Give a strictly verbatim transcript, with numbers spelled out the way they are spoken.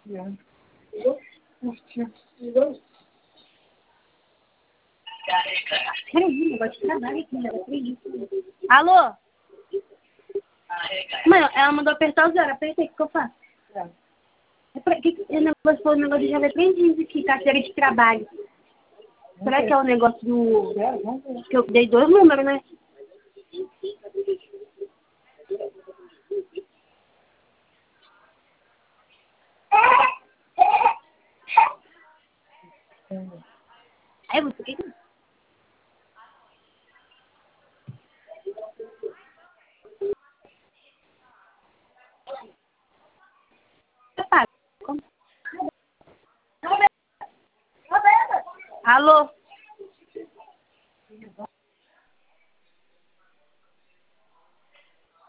Peraí, negócio de trabalho aqui, ela acredita. Alô? Mãe, ela mandou apertar o zero, apertei, o que eu faço? É pra, que, que, negócio, foi um negócio de já três aqui, carteira de trabalho. Será que é o negócio do... que eu dei dois números, né? Aí você que... Alô?